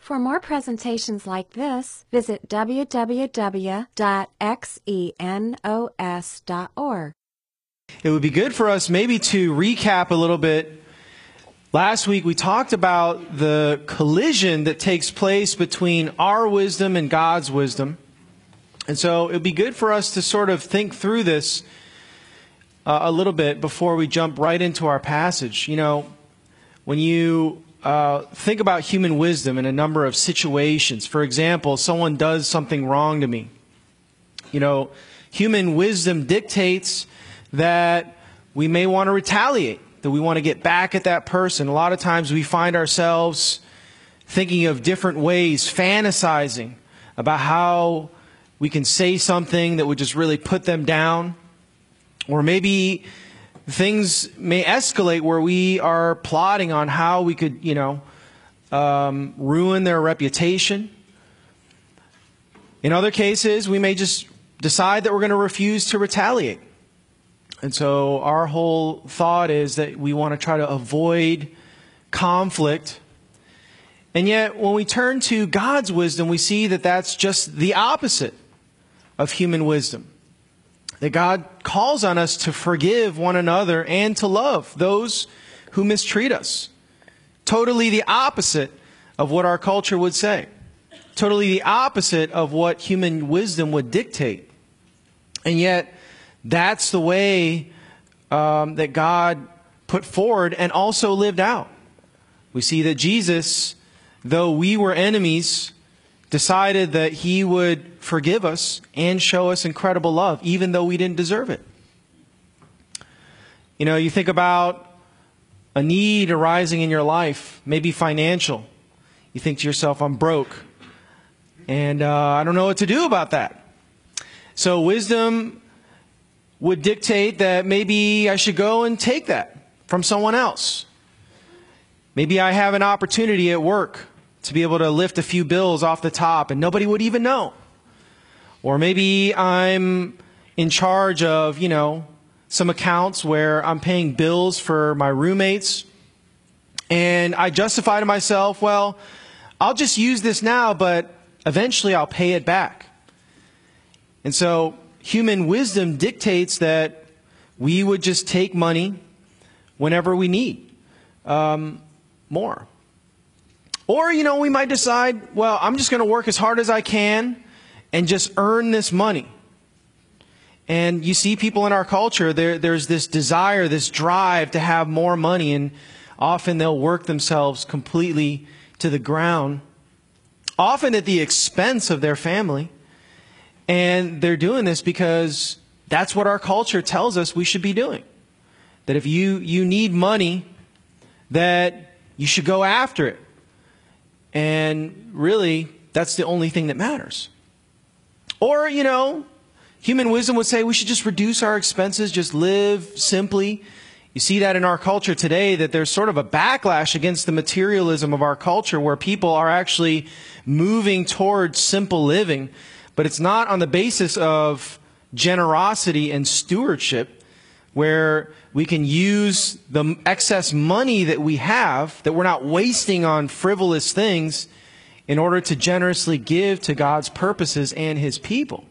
For more presentations like this, visit www.xenos.org. It would be good for us maybe to recap a little bit. Last week we talked about the collision that takes place between our wisdom and God's wisdom. And so it would be good for us to sort of think through this a little bit before we jump right into our passage. You know, when you think about human wisdom in a number of situations, for example, someone does something wrong to me. You know, human wisdom dictates that we may want to retaliate, that we want to get back at that person. A lot of times we find ourselves thinking of different ways, fantasizing about how we can say something that would just really put them down. Or maybe things may escalate where we are plotting on how we could, ruin their reputation. In other cases, we may just decide that we're going to refuse to retaliate. And so our whole thought is that we want to try to avoid conflict. And yet, when we turn to God's wisdom, we see that that's just the opposite of human wisdom. That God calls on us to forgive one another and to love those who mistreat us. Totally the opposite of what our culture would say. Totally the opposite of what human wisdom would dictate. And yet, that's the way that God put forward and also lived out. We see that Jesus, though we were enemies, decided that He would forgive us and show us incredible love, even though we didn't deserve it. You know, you think about a need arising in your life, maybe financial. You think to yourself, I'm broke, and I don't know what to do about that. So wisdom would dictate that maybe I should go and take that from someone else. Maybe I have an opportunity at work to be able to lift a few bills off the top and nobody would even know. Or maybe I'm in charge of, some accounts where I'm paying bills for my roommates. And I justify to myself, well, I'll just use this now, but eventually I'll pay it back. And so human wisdom dictates that we would just take money whenever we need more. Or, we might decide, well, I'm just going to work as hard as I can and just earn this money. And you see people in our culture, there's this desire, this drive to have more money, and often they'll work themselves completely to the ground, often at the expense of their family. And they're doing this because that's what our culture tells us we should be doing. That if you need money, that you should go after it. And really, that's the only thing that matters. Or, human wisdom would say we should just reduce our expenses, just live simply. You see that in our culture today, that there's sort of a backlash against the materialism of our culture where people are actually moving towards simple living. But it's not on the basis of generosity and stewardship, where we can use the excess money that we have, that we're not wasting on frivolous things, in order to generously give to God's purposes and His people.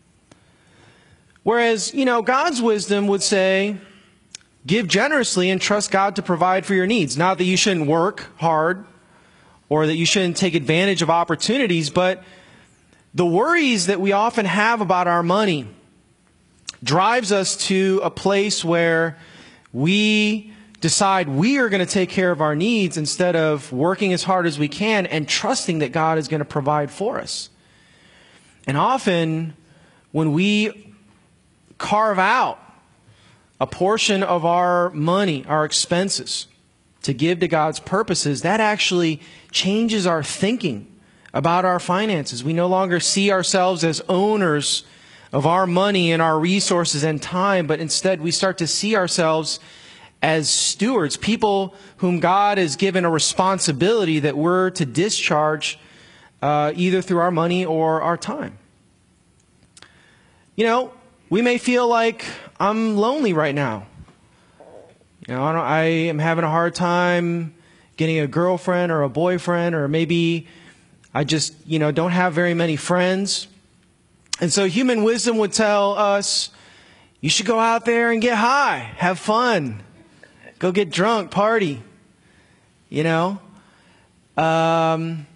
Whereas, God's wisdom would say, give generously and trust God to provide for your needs. Not that you shouldn't work hard or that you shouldn't take advantage of opportunities, but the worries that we often have about our money drives us to a place where we decide we are going to take care of our needs instead of working as hard as we can and trusting that God is going to provide for us. And often when we carve out a portion of our money, our expenses, to give to God's purposes, that actually changes our thinking about our finances. We no longer see ourselves as owners of our money and our resources and time, but instead we start to see ourselves as stewards, people whom God has given a responsibility that we're to discharge either through our money or our time. We may feel like I'm lonely right now. I am having a hard time getting a girlfriend or a boyfriend, or maybe I just, don't have very many friends. And so human wisdom would tell us, you should go out there and get high, have fun, go get drunk, party, and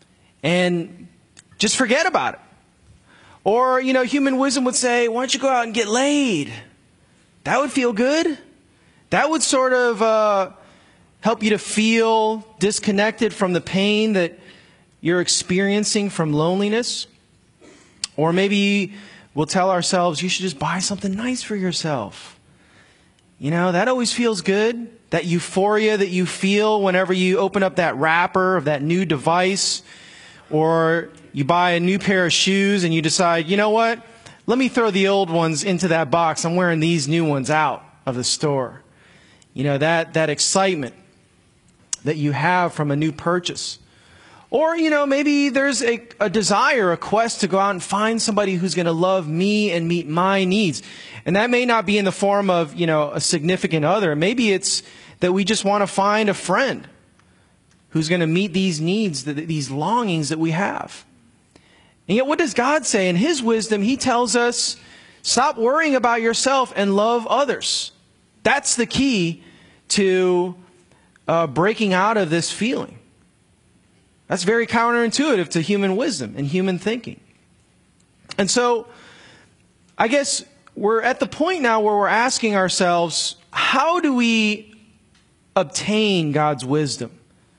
just forget about it. Or, human wisdom would say, why don't you go out and get laid? That would feel good. That would sort of help you to feel disconnected from the pain that you're experiencing from loneliness. Or maybe we'll tell ourselves, you should just buy something nice for yourself. That always feels good. That euphoria that you feel whenever you open up that wrapper of that new device, or you buy a new pair of shoes and you decide, you know what? Let me throw the old ones into that box. I'm wearing these new ones out of the store. That excitement that you have from a new purchase. Or, maybe there's a desire, a quest to go out and find somebody who's going to love me and meet my needs. And that may not be in the form of, a significant other. Maybe it's that we just want to find a friend who's going to meet these needs, these longings that we have. And yet, what does God say? In His wisdom, He tells us, stop worrying about yourself and love others. That's the key to breaking out of this feeling. That's very counterintuitive to human wisdom and human thinking. And so, I guess we're at the point now where we're asking ourselves, how do we obtain God's wisdom?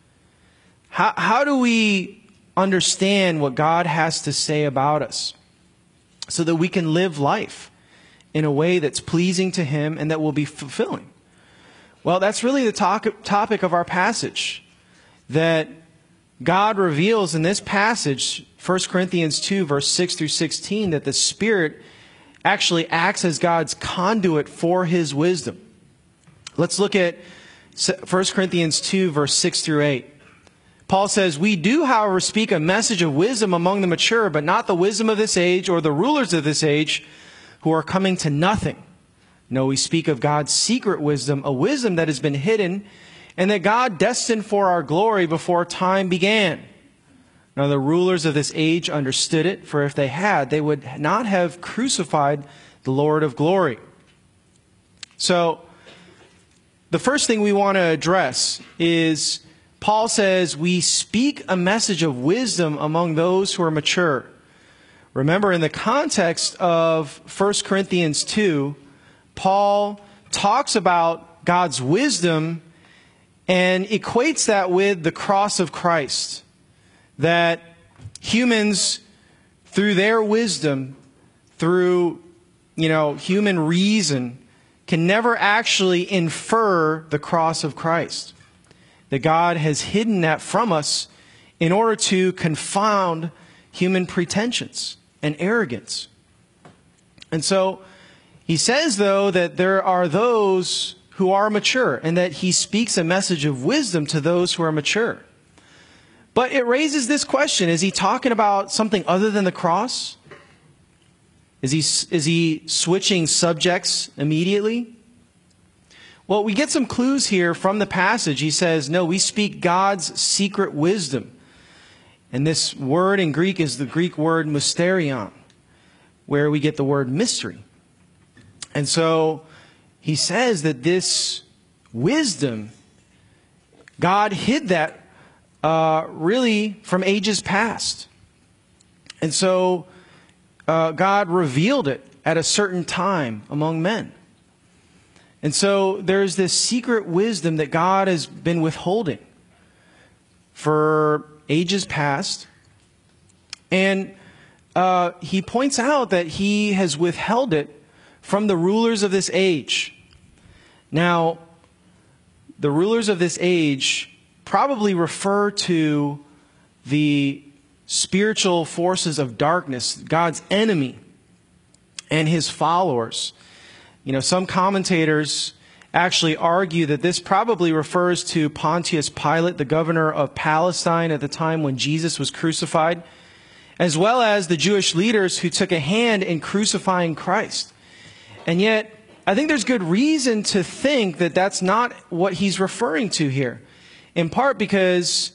How do we understand what God has to say about us so that we can live life in a way that's pleasing to Him and that will be fulfilling? Well, that's really the topic of our passage, that God reveals in this passage, 1 Corinthians 2, verse 6 through 16, that the Spirit actually acts as God's conduit for His wisdom. Let's look at 1 Corinthians 2, verse 6 through 8. Paul says, we do, however, speak a message of wisdom among the mature, but not the wisdom of this age or the rulers of this age who are coming to nothing. No, we speak of God's secret wisdom, a wisdom that has been hidden and that God destined for our glory before time began. Now the rulers of this age understood it, for if they had, they would not have crucified the Lord of glory. So, the first thing we want to address is, Paul says, we speak a message of wisdom among those who are mature. Remember, in the context of 1 Corinthians 2, Paul talks about God's wisdom and equates that with the cross of Christ. That humans, through their wisdom, through, human reason, can never actually infer the cross of Christ. That God has hidden that from us in order to confound human pretensions and arrogance. And so, he says, though, that there are those who are mature, and that he speaks a message of wisdom to those who are mature. But it raises this question, is he talking about something other than the cross? Is he switching subjects immediately? Well, we get some clues here from the passage. He says, no, we speak God's secret wisdom. And this word in Greek is the Greek word mysterion, where we get the word mystery. And so he says that this wisdom, God hid that really from ages past. And so God revealed it at a certain time among men. And so there's this secret wisdom that God has been withholding for ages past. And he points out that he has withheld it from the rulers of this age. Now, the rulers of this age probably refer to the spiritual forces of darkness, God's enemy and his followers. Some commentators actually argue that this probably refers to Pontius Pilate, the governor of Palestine at the time when Jesus was crucified, as well as the Jewish leaders who took a hand in crucifying Christ. And yet, I think there's good reason to think that that's not what he's referring to here. In part because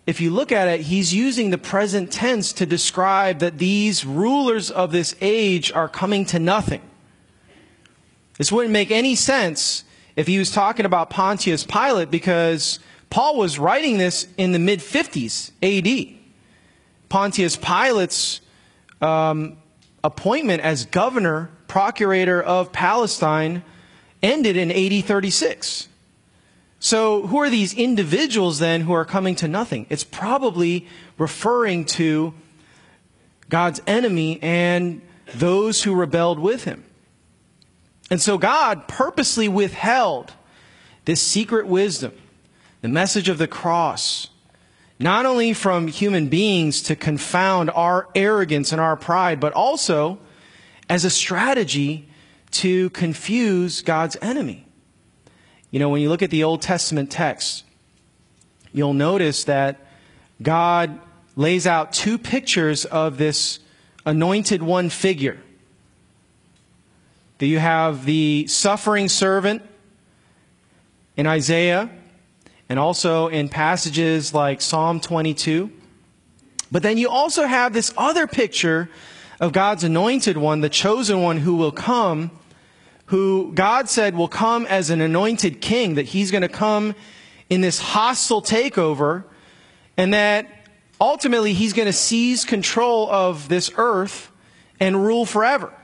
if you look at it, he's using the present tense to describe that these rulers of this age are coming to nothing. This wouldn't make any sense if he was talking about Pontius Pilate, because Paul was writing this in the mid-50s AD. Pontius Pilate's appointment as governor, procurator of Palestine ended in AD 36. So who are these individuals then who are coming to nothing? It's probably referring to God's enemy and those who rebelled with him. And so God purposely withheld this secret wisdom, the message of the cross, not only from human beings to confound our arrogance and our pride, but also as a strategy to confuse God's enemy. You know, when you look at the Old Testament text, you'll notice that God lays out two pictures of this anointed one figure. That you have the suffering servant in Isaiah, and also in passages like Psalm 22. But then you also have this other picture of God's anointed one, the chosen one who will come, who God said will come as an anointed king, that he's going to come in this hostile takeover, and that ultimately he's going to seize control of this earth and rule forever.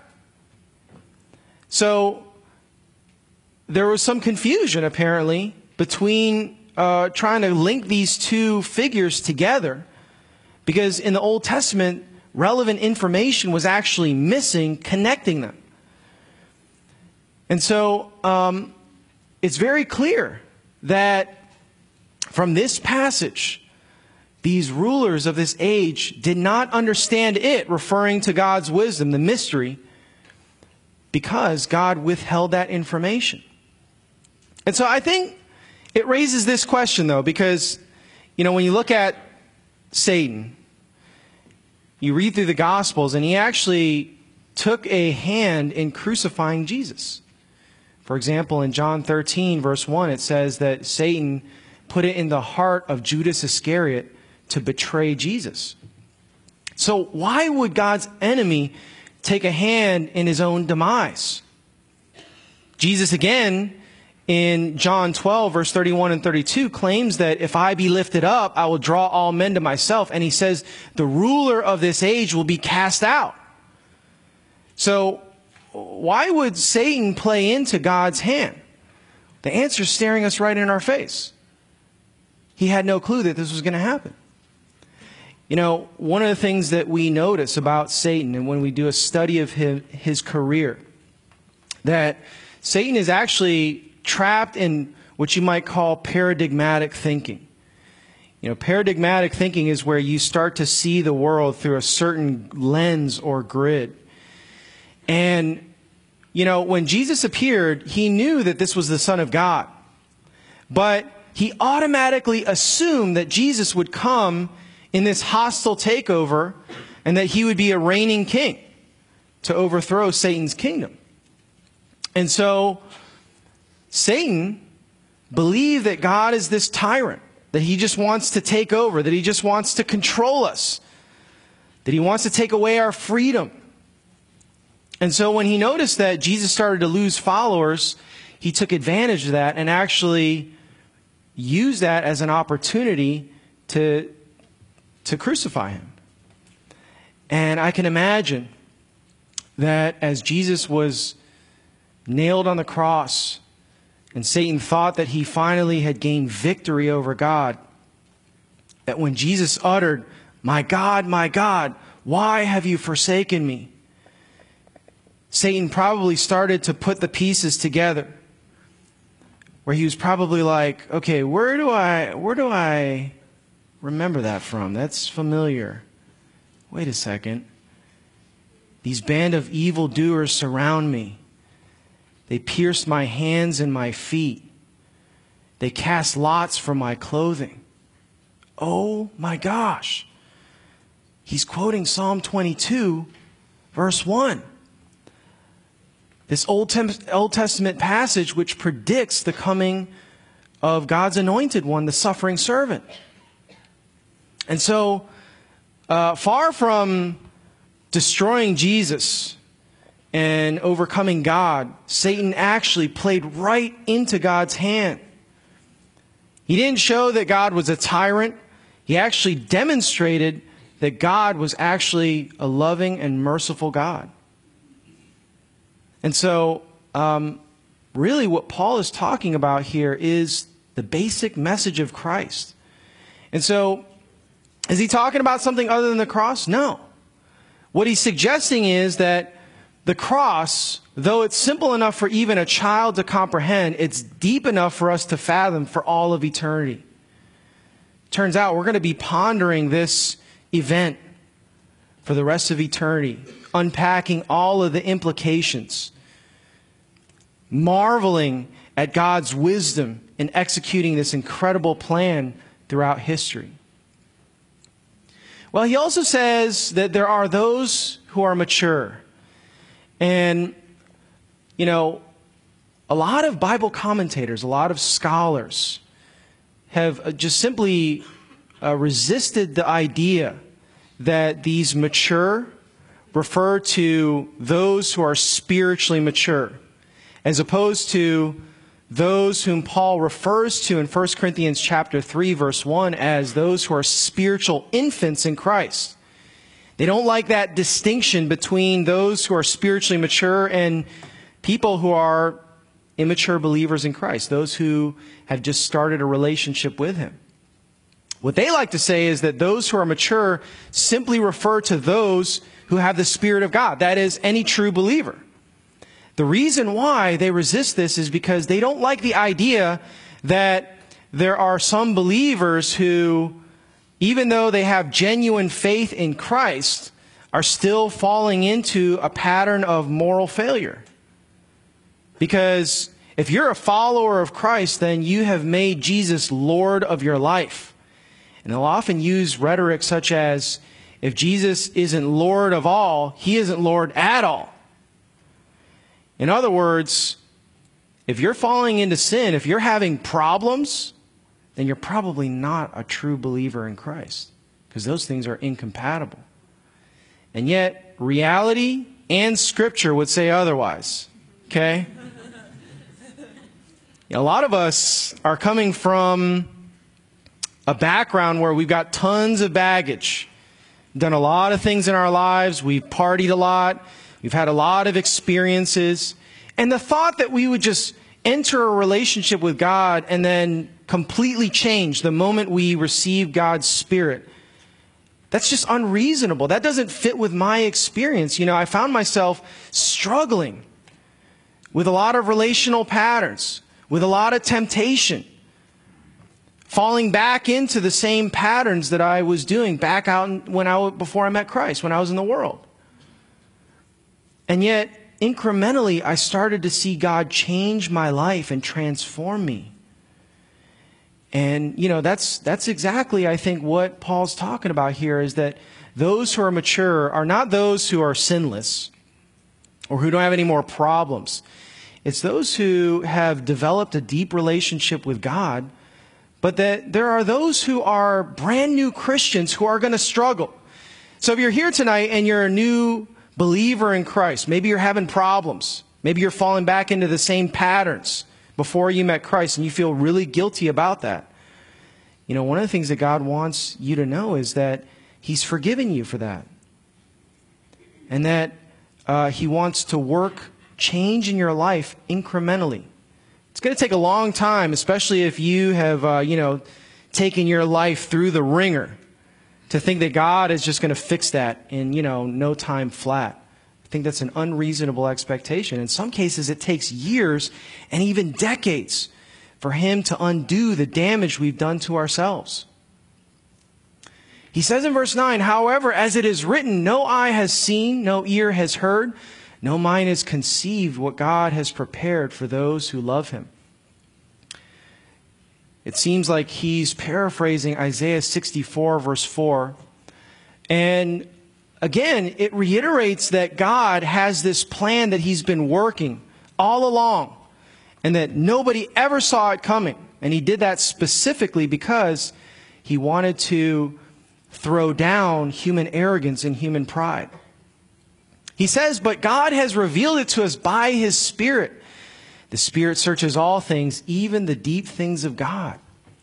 So there was some confusion apparently between trying to link these two figures together, because in the Old Testament, relevant information was actually missing connecting them. And so it's very clear that from this passage, these rulers of this age did not understand it, referring to God's wisdom, the mystery, because God withheld that information. And so I think it raises this question, though, because, you know, when you look at Satan, you read through the Gospels, and he actually took a hand in crucifying Jesus. For example, in John 13, verse 1, it says that Satan put it in the heart of Judas Iscariot to betray Jesus. So why would God's enemy take a hand in his own demise? Jesus again, in John 12, verse 31 and 32, claims that if I be lifted up, I will draw all men to myself. And he says the ruler of this age will be cast out. So why would Satan play into God's hand? The answer is staring us right in our face. He had no clue that this was going to happen. You know, one of the things that we notice about Satan, and when we do a study of his career, that Satan is actually trapped in what you might call paradigmatic thinking. You know, paradigmatic thinking is where you start to see the world through a certain lens or grid. And, you know, when Jesus appeared, he knew that this was the Son of God. But he automatically assumed that Jesus would come in this hostile takeover and that he would be a reigning king to overthrow Satan's kingdom. And so Satan believed that God is this tyrant, that he just wants to take over, that he just wants to control us, that he wants to take away our freedom. And so when he noticed that Jesus started to lose followers, he took advantage of that and actually used that as an opportunity to crucify him. And I can imagine that as Jesus was nailed on the cross and Satan thought that he finally had gained victory over God, that when Jesus uttered, my God, why have you forsaken me?" Satan probably started to put the pieces together, where he was probably like, okay, where do I remember that from? That's familiar. Wait a second. These band of evildoers surround me. They pierced my hands and my feet. They cast lots for my clothing. Oh my gosh. He's quoting Psalm 22, verse 1. This Old Testament passage which predicts the coming of God's anointed one, the suffering servant. And so, far from destroying Jesus and overcoming God, Satan actually played right into God's hand. He didn't show that God was a tyrant. He actually demonstrated that God was actually a loving and merciful God. And so, really what Paul is talking about here is the basic message of Christ. And so, is he talking about something other than the cross? No. What he's suggesting is that the cross, though it's simple enough for even a child to comprehend, it's deep enough for us to fathom for all of eternity. Turns out we're going to be pondering this event for the rest of eternity, unpacking all of the implications, marveling at God's wisdom in executing this incredible plan throughout history. Well, he also says that there are those who are mature. And, you know, a lot of Bible commentators, a lot of scholars have just simply resisted the idea that these mature refer to those who are spiritually mature, as opposed to those whom Paul refers to in 1 Corinthians chapter 3, verse 1, as those who are spiritual infants in Christ. They don't like that distinction between those who are spiritually mature and people who are immature believers in Christ, those who have just started a relationship with Him. What they like to say is that those who are mature simply refer to those who have the Spirit of God. That is, any true believer. The reason why they resist this is because they don't like the idea that there are some believers who, even though they have genuine faith in Christ, are still falling into a pattern of moral failure. Because if you're a follower of Christ, then you have made Jesus Lord of your life. And they'll often use rhetoric such as, if Jesus isn't Lord of all, He isn't Lord at all. In other words, if you're falling into sin, if you're having problems, then you're probably not a true believer in Christ, because those things are incompatible. And yet, reality and Scripture would say otherwise. Okay? A lot of us are coming from a background where we've got tons of baggage, done a lot of things in our lives, we've partied a lot, we've had a lot of experiences, and the thought that we would just enter a relationship with God and then completely change the moment we receive God's Spirit, that's just unreasonable. That doesn't fit with my experience. You know, I found myself struggling with a lot of relational patterns, with a lot of temptation, falling back into the same patterns that I was doing back out before I met Christ, when I was in the world. And yet, incrementally, I started to see God change my life and transform me. And, you know, that's exactly, I think, what Paul's talking about here, is that those who are mature are not those who are sinless or who don't have any more problems. It's those who have developed a deep relationship with God, but that there are those who are brand new Christians who are going to struggle. So if you're here tonight and you're a new believer in Christ, maybe you're having problems, maybe you're falling back into the same patterns before you met Christ, and you feel really guilty about that. You know, one of the things that God wants you to know is that He's forgiven you for that. And that He wants to work change in your life incrementally. It's going to take a long time, especially if you have, taken your life through the ringer, to think that God is just going to fix that in, no time flat. I think that's an unreasonable expectation. In some cases, it takes years and even decades for Him to undo the damage we've done to ourselves. He says in verse 9, however, as it is written, no eye has seen, no ear has heard, no mind has conceived what God has prepared for those who love Him. It seems like he's paraphrasing Isaiah 64, verse 4. And again, it reiterates that God has this plan that He's been working all along, and that nobody ever saw it coming. And He did that specifically because He wanted to throw down human arrogance and human pride. He says, but God has revealed it to us by His Spirit. The Spirit searches all things, even the deep things of God.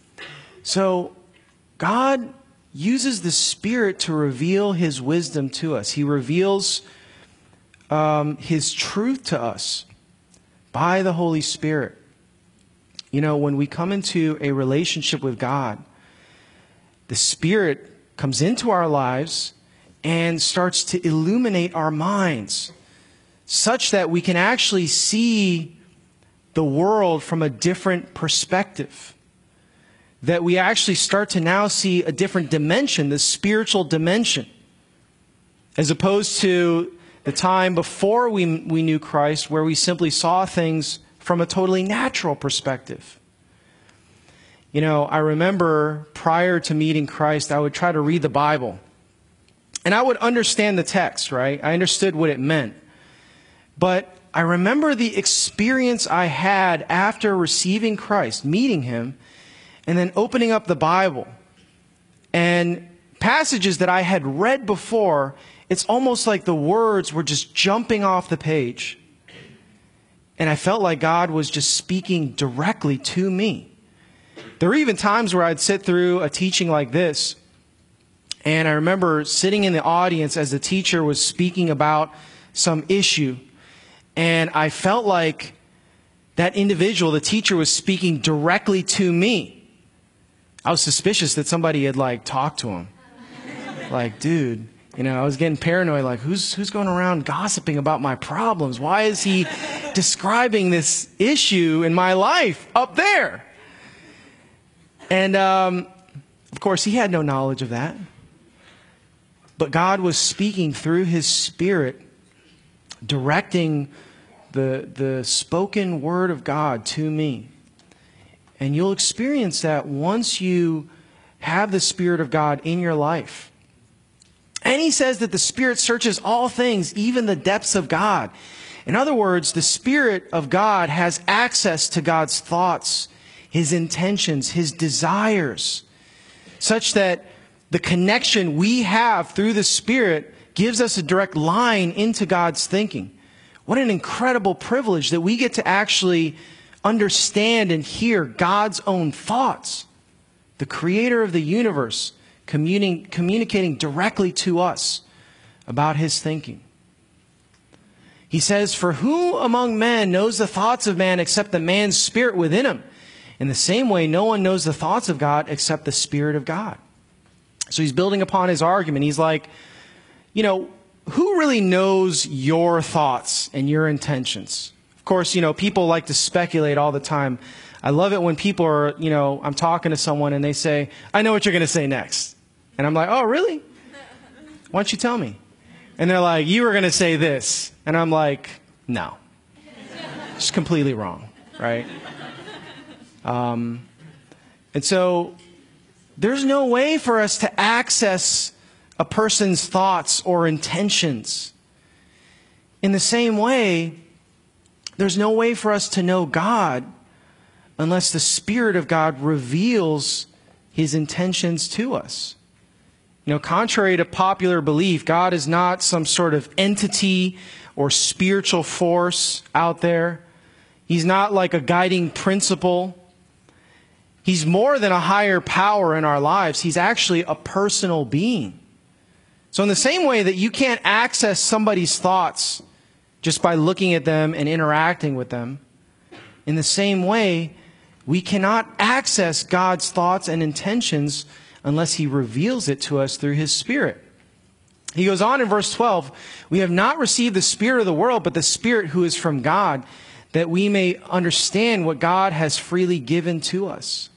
So God uses the Spirit to reveal His wisdom to us. He reveals His truth to us by the Holy Spirit. You know, when we come into a relationship with God, the Spirit comes into our lives and starts to illuminate our minds such that we can actually see the world from a different perspective. That we actually start to now see a different dimension, the spiritual dimension, as opposed to the time before we knew Christ, where we simply saw things from a totally natural perspective. You know, I remember prior to meeting Christ, I would try to read the Bible. And I would understand the text, right? I understood what it meant. But I remember the experience I had after receiving Christ, meeting Him, and then opening up the Bible. And passages that I had read before, it's almost like the words were just jumping off the page. And I felt like God was just speaking directly to me. There were even times where I'd sit through a teaching like this, and I remember sitting in the audience as the teacher was speaking about some issue, and I felt like that individual, the teacher, was speaking directly to me. I was suspicious that somebody had talked to him. Like, dude, you know, I was getting paranoid, like, who's going around gossiping about my problems? Why is he describing this issue in my life up there? And, of course, he had no knowledge of that. But God was speaking through His Spirit, directing the spoken word of God to me. And you'll experience that once you have the Spirit of God in your life. And He says that the Spirit searches all things, even the depths of God. In other words, the Spirit of God has access to God's thoughts, His intentions, His desires, such that the connection we have through the Spirit gives us a direct line into God's thinking. What an incredible privilege that we get to actually understand and hear God's own thoughts. The Creator of the universe communicating directly to us about His thinking. He says, for who among men knows the thoughts of man except the man's spirit within him? In the same way, no one knows the thoughts of God except the Spirit of God. So he's building upon his argument. He's like, you know, who really knows your thoughts and your intentions? Of course, you know, people like to speculate all the time. I love it when people are, you know, I'm talking to someone and they say, I know what you're going to say next. And I'm like, oh, really? Why don't you tell me? And they're like, you were going to say this. And I'm like, no. It's completely wrong, right? And so there's no way for us to access a person's thoughts or intentions. In the same way, there's no way for us to know God unless the Spirit of God reveals His intentions to us. You know, contrary to popular belief, God is not some sort of entity or spiritual force out there. He's not like a guiding principle. He's more than a higher power in our lives. He's actually a personal being. So in the same way that you can't access somebody's thoughts just by looking at them and interacting with them, in the same way, we cannot access God's thoughts and intentions unless He reveals it to us through His Spirit. He goes on in verse 12, we have not received the spirit of the world, but the Spirit who is from God, that we may understand what God has freely given to us.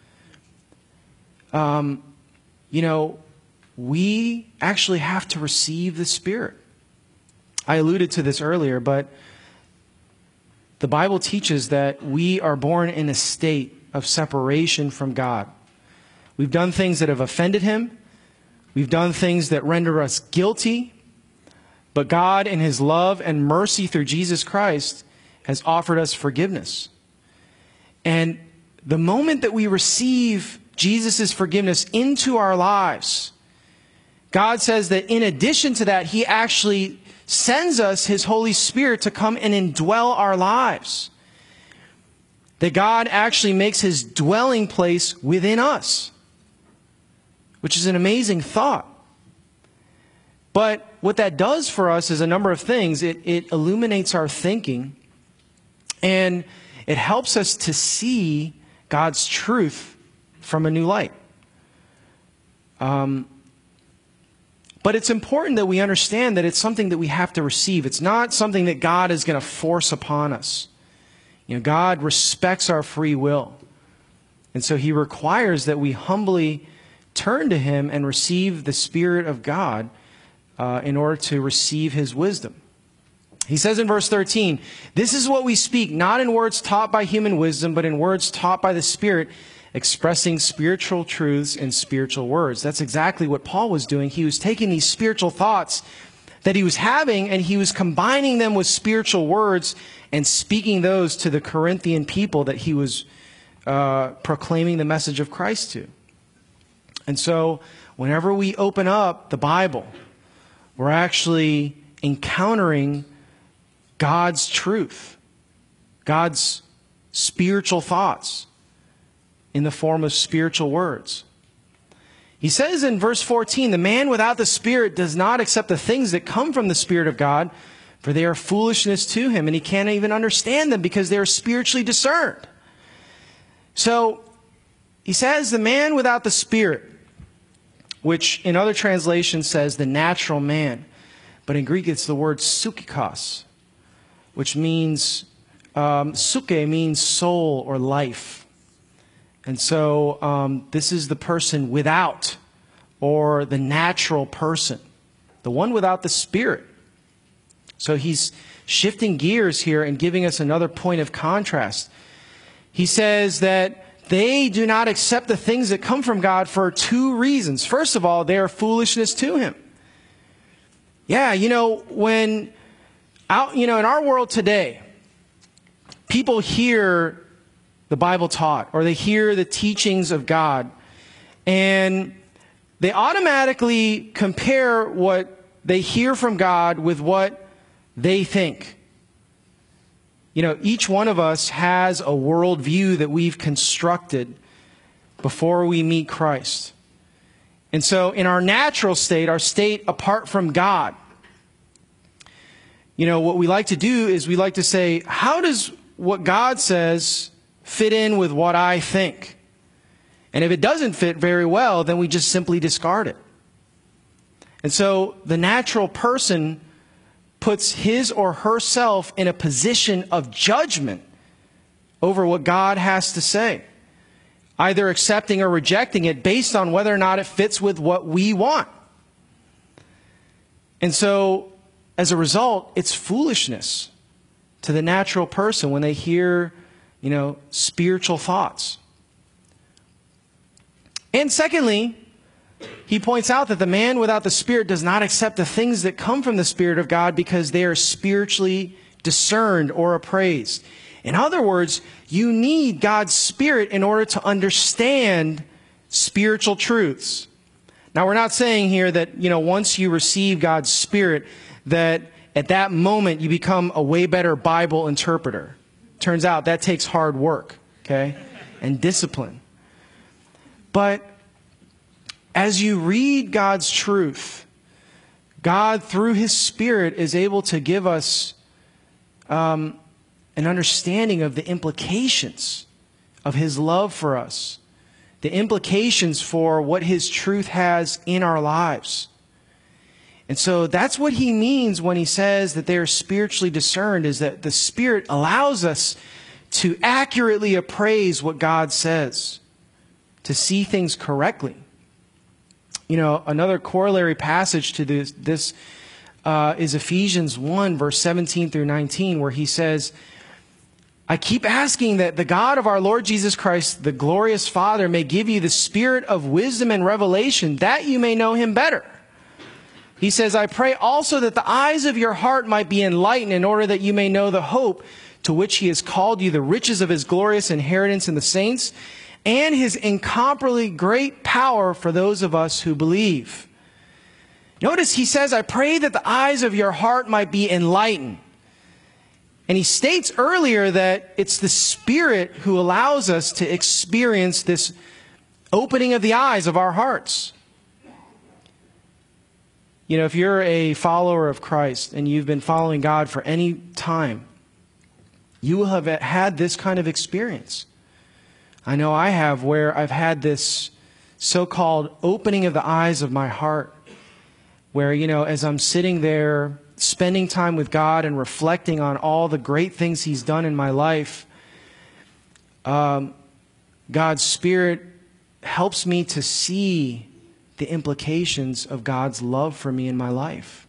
You know, we actually have to receive the Spirit. I alluded to this earlier, but the Bible teaches that we are born in a state of separation from God. We've done things that have offended Him. We've done things that render us guilty. But God, in His love and mercy through Jesus Christ, has offered us forgiveness. And the moment that we receive Jesus' forgiveness into our lives, God says that in addition to that, he actually sends us his Holy Spirit to come and indwell our lives. That God actually makes his dwelling place within us, which is an amazing thought. But what that does for us is a number of things. It illuminates our thinking, and it helps us to see God's truth from a new light. But it's important that we understand that it's something that we have to receive. It's not something that God is going to force upon us. You know, God respects our free will. And so he requires that we humbly turn to him and receive the Spirit of God in order to receive his wisdom. He says in verse 13, "This is what we speak, not in words taught by human wisdom, but in words taught by the Spirit, expressing spiritual truths in spiritual words." That's exactly what Paul was doing. He was taking these spiritual thoughts that he was having, and he was combining them with spiritual words and speaking those to the Corinthian people that he was proclaiming the message of Christ to. And so whenever we open up the Bible, we're actually encountering God's truth, God's spiritual thoughts in the form of spiritual words. He says in verse 14, "The man without the Spirit does not accept the things that come from the Spirit of God, for they are foolishness to him, and he can't even understand them because they are spiritually discerned." So he says the man without the Spirit, which in other translations says the natural man. But in Greek it's the word psychikos, which means, psyche means soul or life. And so this is the person without, or the natural person, the one without the Spirit. So he's shifting gears here and giving us another point of contrast. He says that they do not accept the things that come from God for two reasons. First of all, they are foolishness to him. Yeah, in our world today, people hear the Bible taught, or they hear the teachings of God, and they automatically compare what they hear from God with what they think. Each one of us has a worldview that we've constructed before we meet Christ. And so in our natural state, our state apart from God, what we like to do is we like to say, how does what God says fit in with what I think? And if it doesn't fit very well, then we just simply discard it. And so the natural person puts his or herself in a position of judgment over what God has to say, either accepting or rejecting it based on whether or not it fits with what we want. And so, as a result, it's foolishness to the natural person when they hear, spiritual thoughts. And secondly, he points out that the man without the Spirit does not accept the things that come from the Spirit of God because they are spiritually discerned or appraised. In other words, you need God's Spirit in order to understand spiritual truths. Now, we're not saying here that, once you receive God's Spirit, that at that moment you become a way better Bible interpreter. Turns out that takes hard work, okay, and discipline. But as you read God's truth, God, through his Spirit, is able to give us an understanding of the implications of his love for us, the implications for what his truth has in our lives. And so that's what he means when he says that they are spiritually discerned, is that the Spirit allows us to accurately appraise what God says, to see things correctly. Another corollary passage to this is Ephesians 1, verse 17 through 19, where he says, "I keep asking that the God of our Lord Jesus Christ, the glorious Father, may give you the spirit of wisdom and revelation, that you may know him better." He says, "I pray also that the eyes of your heart might be enlightened, in order that you may know the hope to which he has called you, the riches of his glorious inheritance in the saints, and his incomparably great power for those of us who believe." Notice he says, I pray that the eyes of your heart might be enlightened. And he states earlier that it's the Spirit who allows us to experience this opening of the eyes of our hearts. You know, if you're a follower of Christ and you've been following God for any time, you will have had this kind of experience. I know I have, where I've had this so-called opening of the eyes of my heart, where, you know, as I'm sitting there spending time with God and reflecting on all the great things He's done in my life, God's Spirit helps me to see the implications of God's love for me in my life.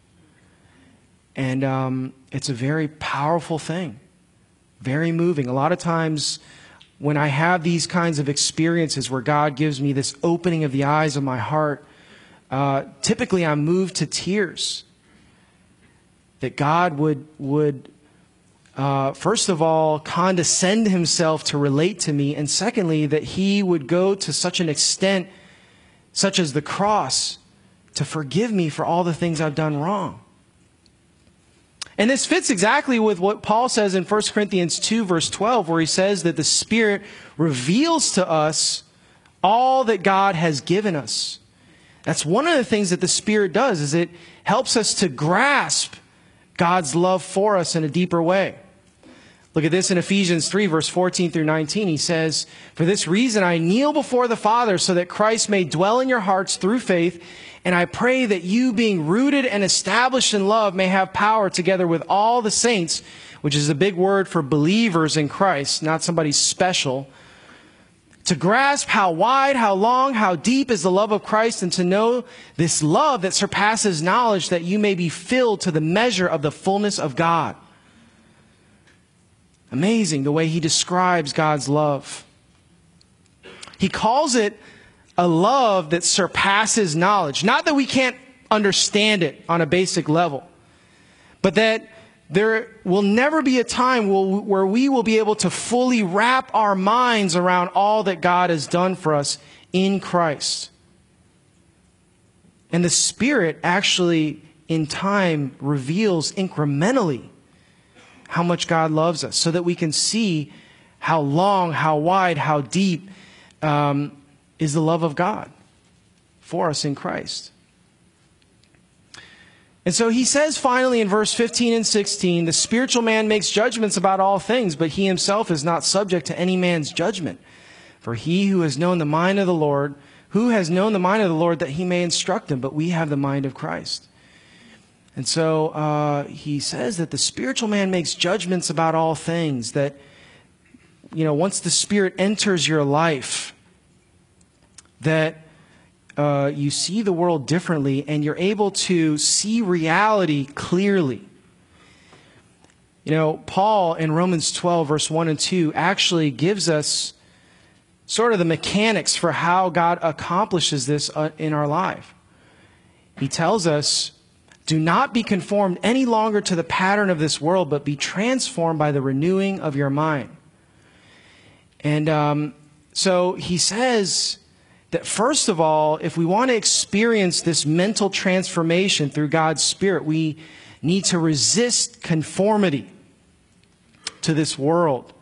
And it's a very powerful thing, very moving. A lot of times when I have these kinds of experiences where God gives me this opening of the eyes of my heart, typically I'm moved to tears. That God would first of all, condescend Himself to relate to me, and secondly, that He would go to such an extent, such as the cross, to forgive me for all the things I've done wrong. And this fits exactly with what Paul says in 1 Corinthians 2, verse 12, where he says that the Spirit reveals to us all that God has given us. That's one of the things that the Spirit does, is it helps us to grasp God's love for us in a deeper way. Look at this in Ephesians 3, verse 14 through 19. He says, "For this reason I kneel before the Father, so that Christ may dwell in your hearts through faith. And I pray that you, being rooted and established in love, may have power together with all the saints," which is a big word for believers in Christ, not somebody special, "to grasp how wide, how long, how deep is the love of Christ, and to know this love that surpasses knowledge, that you may be filled to the measure of the fullness of God." Amazing the way he describes God's love. He calls it a love that surpasses knowledge. Not that we can't understand it on a basic level, but that there will never be a time where we will be able to fully wrap our minds around all that God has done for us in Christ. And the Spirit actually, in time, reveals incrementally how much God loves us, so that we can see how long, how wide, how deep is the love of God for us in Christ. And so he says finally in verse 15 and 16, "The spiritual man makes judgments about all things, but he himself is not subject to any man's judgment. For he who has known the mind of the Lord, that he may instruct him, but we have the mind of Christ." And so he says that the spiritual man makes judgments about all things, that, you know, once the Spirit enters your life, that you see the world differently and you're able to see reality clearly. You know, Paul in Romans 12, verse 1 and 2 actually gives us sort of the mechanics for how God accomplishes this in our life. He tells us, "Do not be conformed any longer to the pattern of this world, but be transformed by the renewing of your mind." And so he says that first of all, if we want to experience this mental transformation through God's Spirit, we need to resist conformity to this world.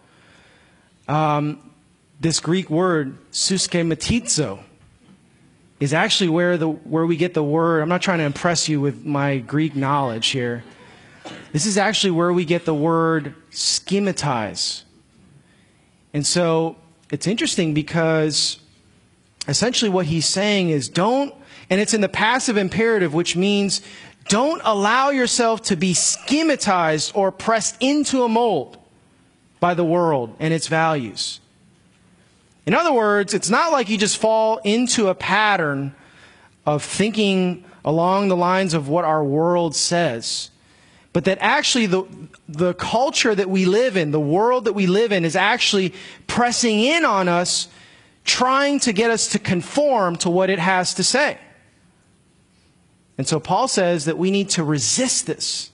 This Greek word, suskematizo, is actually where we get the word. I'm not trying to impress you with my Greek knowledge here. This is actually where we get the word schematize. And so it's interesting because essentially what he's saying is and it's in the passive imperative, which means don't allow yourself to be schematized or pressed into a mold by the world and its values. In other words, it's not like you just fall into a pattern of thinking along the lines of what our world says, but that actually the culture that we live in, the world that we live in, is actually pressing in on us, trying to get us to conform to what it has to say. And so Paul says that we need to resist this.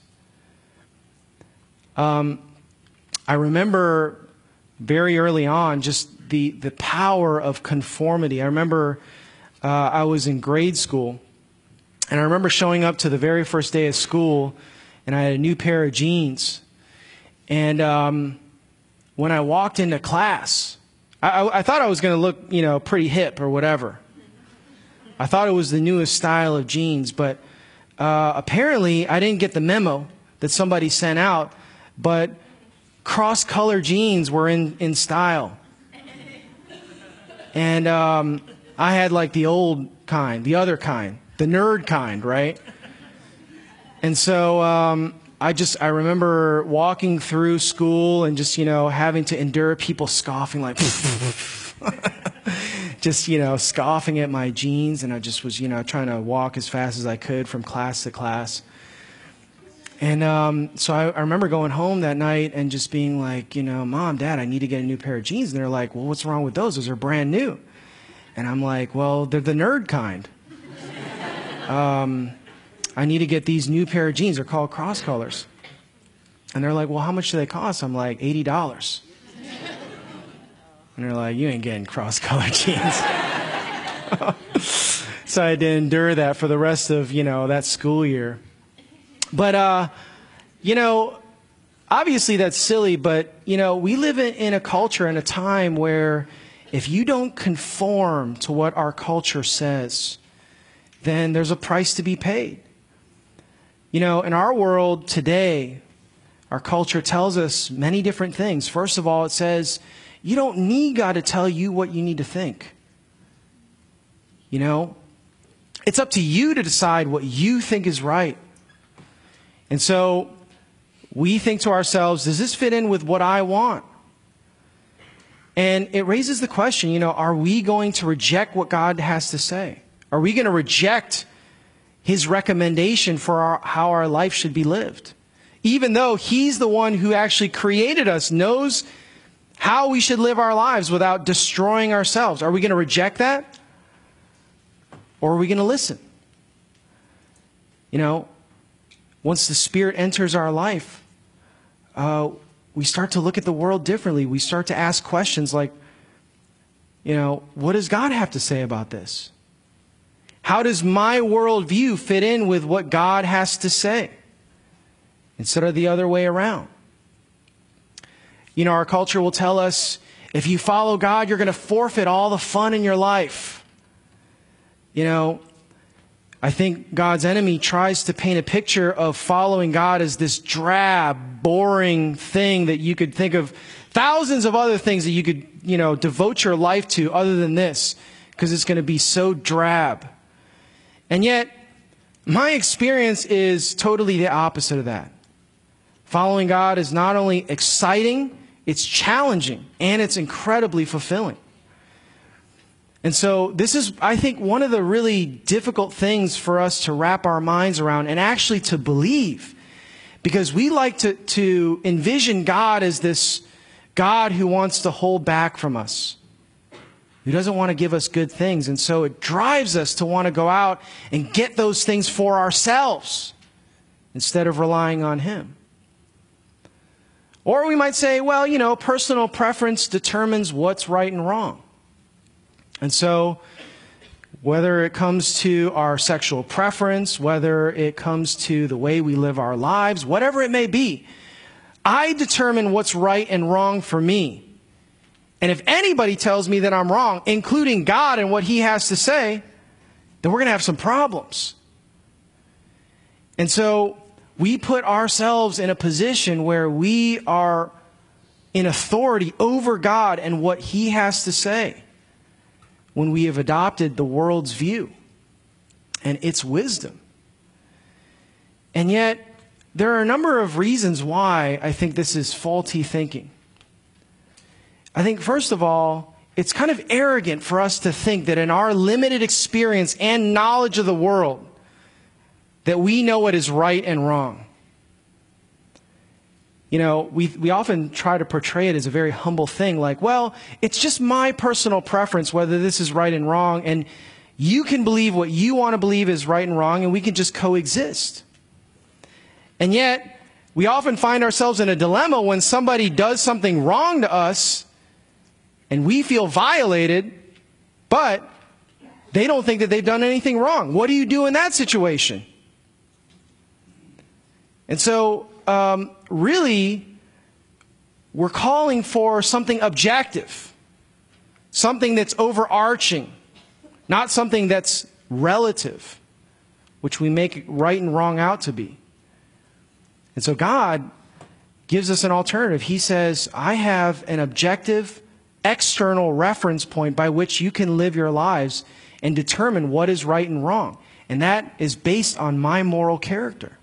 I remember very early on just the power of conformity. I remember I was in grade school, And I remember showing up to the very first day of school, and I had a new pair of jeans. And when I walked into class, I thought I was going to look, pretty hip or whatever. I thought it was the newest style of jeans, but apparently I didn't get the memo that somebody sent out, but cross-color jeans were in style. And I had like the old kind, the other kind, the nerd kind, right? And so I remember walking through school and just, having to endure people scoffing like, just, scoffing at my jeans. And I just was, trying to walk as fast as I could from class to class. And so I remember going home that night and just being like, Mom, Dad, I need to get a new pair of jeans. And they're like, well, what's wrong with those? Those are brand new. And I'm like, well, they're the nerd kind. I need to get these new pair of jeans. They're called cross colors. And they're like, well, how much do they cost? I'm like, $80. And they're like, you ain't getting cross colored jeans. So I had to endure that for the rest of, that school year. But, obviously that's silly, but, we live in a culture and a time where if you don't conform to what our culture says, then there's a price to be paid. In our world today, our culture tells us many different things. First of all, it says, you don't need God to tell you what you need to think. It's up to you to decide what you think is right. And so we think to ourselves, does this fit in with what I want? And it raises the question, are we going to reject what God has to say? Are we going to reject His recommendation for how our life should be lived? Even though He's the one who actually created us, knows how we should live our lives without destroying ourselves. Are we going to reject that? Or are we going to listen? Once the Spirit enters our life, we start to look at the world differently. We start to ask questions like, what does God have to say about this? How does my worldview fit in with what God has to say? Instead of the other way around. Our culture will tell us, if you follow God, you're going to forfeit all the fun in your life. I think God's enemy tries to paint a picture of following God as this drab, boring thing that you could think of thousands of other things that you could, devote your life to other than this, because it's going to be so drab. And yet, my experience is totally the opposite of that. Following God is not only exciting, it's challenging, and it's incredibly fulfilling. And so this is, I think, one of the really difficult things for us to wrap our minds around and actually to believe. Because we like to envision God as this God who wants to hold back from us, who doesn't want to give us good things. And so it drives us to want to go out and get those things for ourselves instead of relying on Him. Or we might say, well, personal preference determines what's right and wrong. And so, whether it comes to our sexual preference, whether it comes to the way we live our lives, whatever it may be, I determine what's right and wrong for me. And if anybody tells me that I'm wrong, including God and what He has to say, then we're going to have some problems. And so, we put ourselves in a position where we are in authority over God and what He has to say, when we have adopted the world's view and its wisdom. And yet, there are a number of reasons why I think this is faulty thinking. I think, first of all, it's kind of arrogant for us to think that in our limited experience and knowledge of the world, that we know what is right and wrong. We often try to portray it as a very humble thing, like, well, it's just my personal preference whether this is right and wrong, and you can believe what you want to believe is right and wrong, and we can just coexist. And yet, we often find ourselves in a dilemma when somebody does something wrong to us, and we feel violated, but They don't think that they've done anything wrong. What do you do in that situation? And so, really, we're calling for something objective, something that's overarching, not something that's relative, which we make right and wrong out to be. And so God gives us an alternative. He says, I have an objective, external reference point by which you can live your lives and determine what is right and wrong. And that is based on my moral character.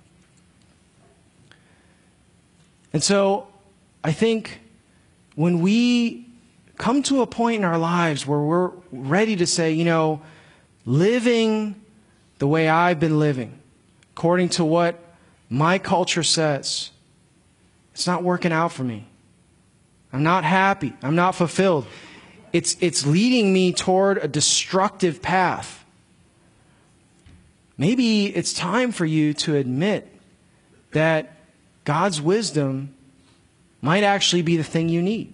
And so I think when we come to a point in our lives where we're ready to say, living the way I've been living, according to what my culture says, it's not working out for me. I'm not happy. I'm not fulfilled. It's leading me toward a destructive path. Maybe it's time for you to admit that God's wisdom might actually be the thing you need.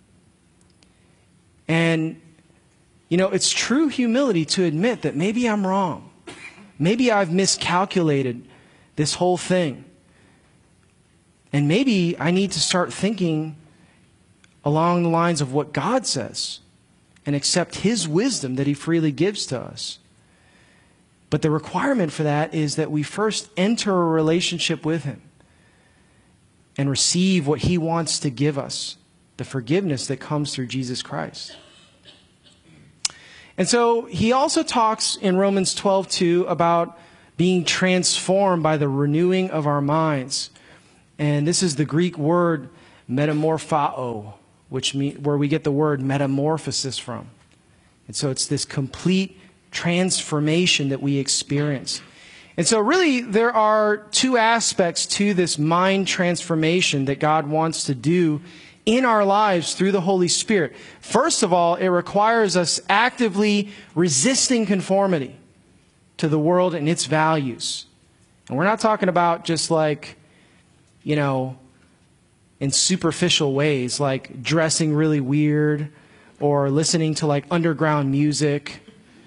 And, it's true humility to admit that maybe I'm wrong. Maybe I've miscalculated this whole thing. And maybe I need to start thinking along the lines of what God says and accept His wisdom that He freely gives to us. But the requirement for that is that we first enter a relationship with Him and receive what He wants to give us, the forgiveness that comes through Jesus Christ. And so He also talks in Romans 12:2 about being transformed by the renewing of our minds. And this is the Greek word metamorphao, where we get the word metamorphosis from. And so it's this complete transformation that we experience. And so really there are two aspects to this mind transformation that God wants to do in our lives through the Holy Spirit. First of all, it requires us actively resisting conformity to the world and its values. And we're not talking about just in superficial ways, like dressing really weird or listening to underground music.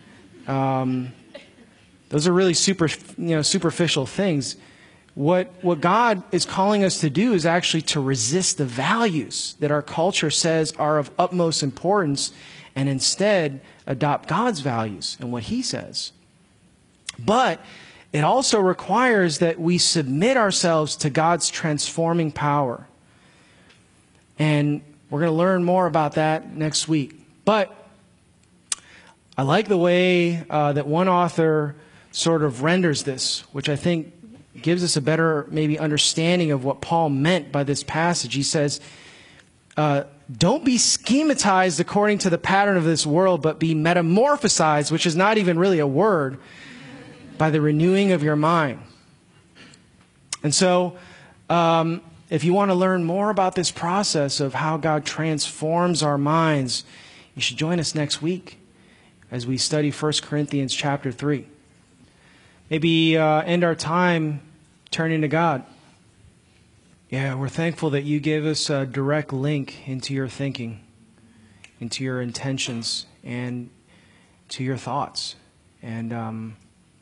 Those are really superficial things. What God is calling us to do is actually to resist the values that our culture says are of utmost importance and instead adopt God's values and what He says. But it also requires that we submit ourselves to God's transforming power. And we're going to learn more about that next week. But I like the way that one author sort of renders this, which I think gives us a better maybe understanding of what Paul meant by this passage. He says, don't be schematized according to the pattern of this world, but be metamorphosized, which is not even really a word, by the renewing of your mind. And so, if you want to learn more about this process of how God transforms our minds, you should join us next week as we study 1 Corinthians chapter 3. Maybe end our time turning to God. Yeah, we're thankful that you gave us a direct link into your thinking, into your intentions, and to your thoughts. And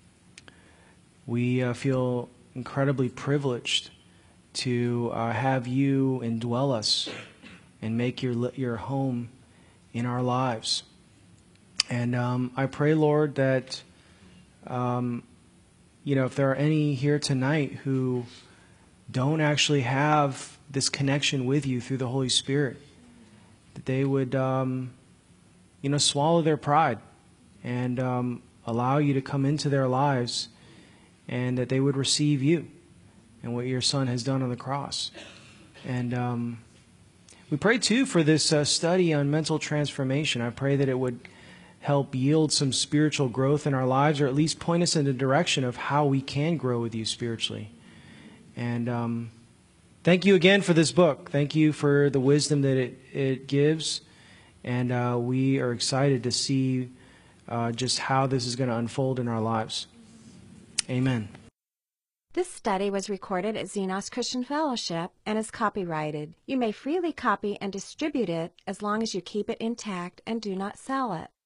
we feel incredibly privileged to have you indwell us and make your home in our lives. And I pray, Lord, that if there are any here tonight who don't actually have this connection with you through the Holy Spirit, that they would swallow their pride and allow you to come into their lives, and that they would receive you and what your Son has done on the cross. And we pray, too, for this study on mental transformation. I pray that it would help yield some spiritual growth in our lives, or at least point us in the direction of how we can grow with you spiritually. And thank you again for this book. Thank you for the wisdom that it gives. And we are excited to see just how this is going to unfold in our lives. Amen. This study was recorded at Xenos Christian Fellowship and is copyrighted. You may freely copy and distribute it as long as you keep it intact and do not sell it.